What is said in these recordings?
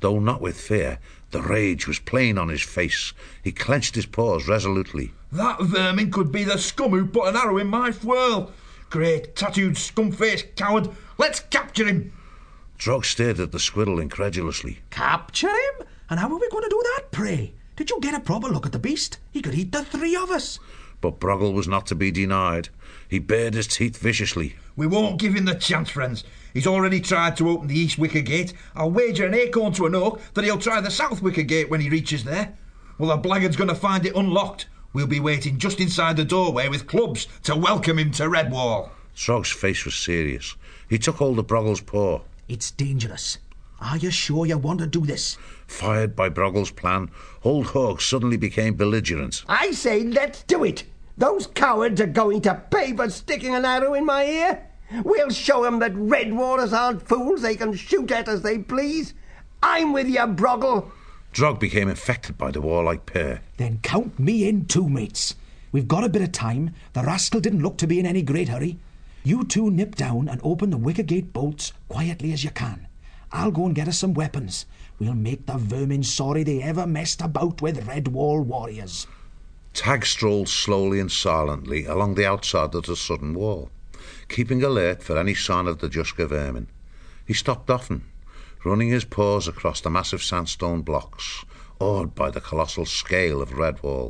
Though not with fear, the rage was plain on his face. He clenched his paws resolutely. That vermin could be the scum who put an arrow in my foil. Great tattooed scum-faced coward. Let's capture him. Drog stared at the squirrel incredulously. Capture him? And how are we going to do that, pray? Did you get a proper look at the beast? He could eat the three of us. But Broggle was not to be denied. He bared his teeth viciously. We won't give him the chance, friends. He's already tried to open the East Wicker Gate. I'll wager an acorn to an oak that he'll try the South Wicker Gate when he reaches there. Well, the blackguard's going to find it unlocked. We'll be waiting just inside the doorway with clubs to welcome him to Redwall. Trog's face was serious. He took hold of Broggle's paw. It's dangerous. Are you sure you want to do this? Fired by Broggle's plan, old Hawk suddenly became belligerent. I say let's do it. Those cowards are going to pay for sticking an arrow in my ear. We'll show them that Redwallers aren't fools they can shoot at as they please. I'm with you, Broggle. Drog became infected by the warlike pair. Then count me in too, mates. We've got a bit of time. The rascal didn't look to be in any great hurry. You two nip down and open the wicker gate bolts quietly as you can. I'll go and get us some weapons. We'll make the vermin sorry they ever messed about with Redwall warriors. Tag strolled slowly and silently along the outside of the southern wall, keeping alert for any sign of the Juska vermin. He stopped often, running his paws across the massive sandstone blocks, awed by the colossal scale of Redwall.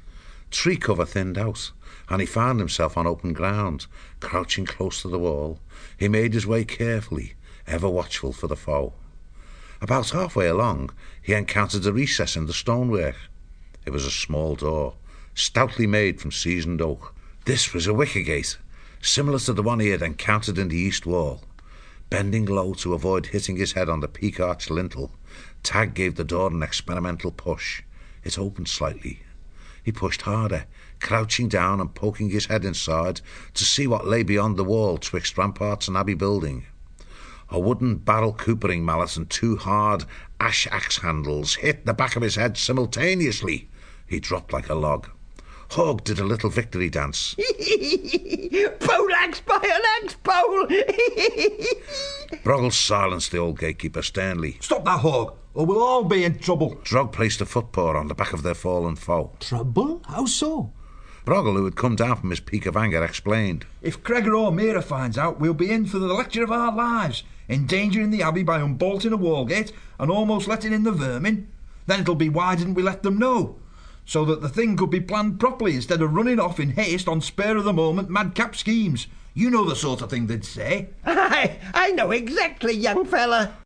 Tree cover thinned out, and he found himself on open ground. Crouching close to the wall, he made his way carefully, ever watchful for the foe. About halfway along, he encountered a recess in the stonework. It was a small door, stoutly made from seasoned oak. This was a wicker gate, similar to the one he had encountered in the east wall. Bending low to avoid hitting his head on the peak-arched lintel, Tag gave the door an experimental push. It opened slightly. He pushed harder, crouching down and poking his head inside to see what lay beyond the wall twixt ramparts and Abbey building. A wooden barrel coopering mallet and two hard ash axe handles hit the back of his head simultaneously. He dropped like a log. Hawk did a little victory dance. Poleaxe by an axe pole! Broggle silenced the old gatekeeper sternly. Stop that, Hawk, or we'll all be in trouble. Drog placed a footpaw on the back of their fallen foe. Trouble? How so? Broggle, who had come down from his peak of anger, explained. If Gregor O'Meara finds out, we'll be in for the lecture of our lives, endangering the Abbey by unbolting a wall gate and almost letting in the vermin. Then it'll be why didn't we let them know? So that the thing could be planned properly instead of running off in haste on spur-of-the-moment madcap schemes. You know the sort of thing they'd say. I know exactly, young fella.